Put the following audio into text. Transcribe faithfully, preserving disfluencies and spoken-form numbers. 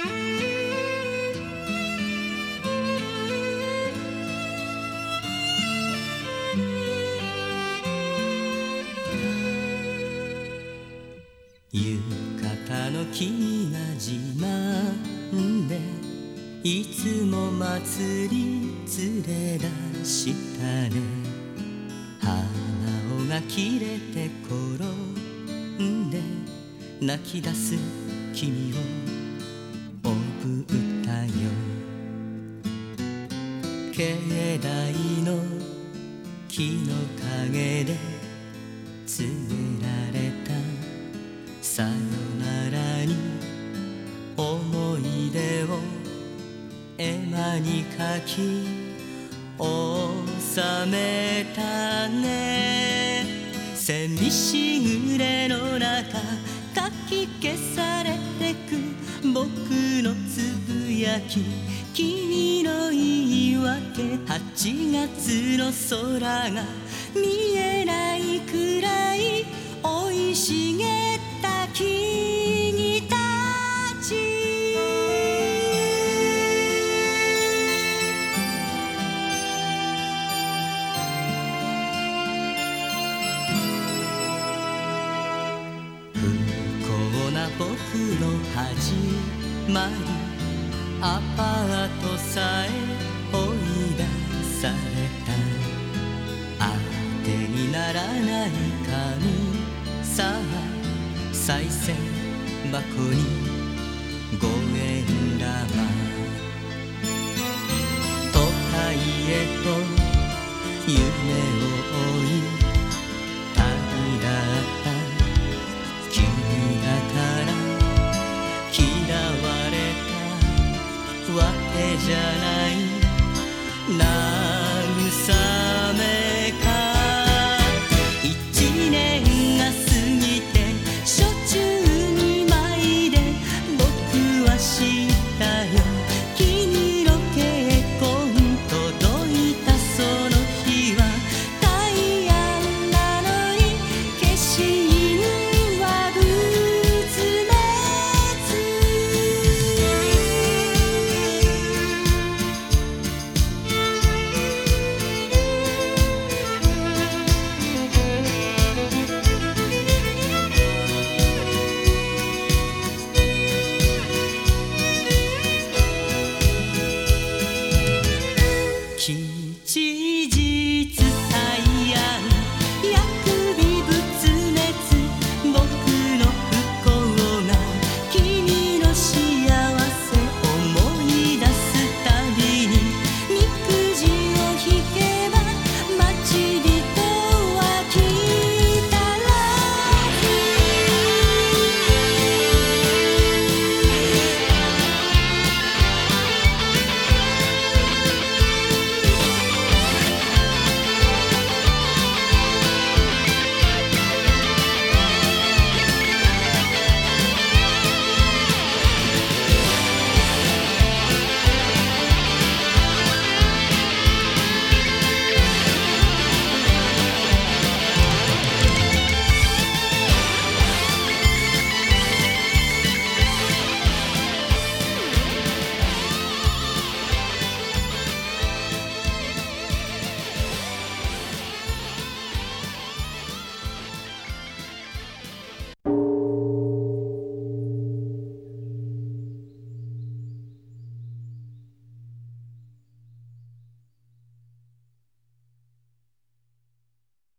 浴衣の君が自慢でいつも祭り連れ出したね。鼻緒が切れて転んで泣き出す君をおぶったよ。境内の木の陰で告げられたさよならに思い出を絵馬に書き収めたね。蝉しぐれの中かき消されてく僕のつぶやき、君の言い訳、はちがつの空が見えないくらい生い茂った木々たち。不幸な僕の始まり、アパートさえ追い出された。当てにならない神さあ賽銭箱にごえん玉。都会へと夢を追い旅立った君だから嫌われたわけじゃないな。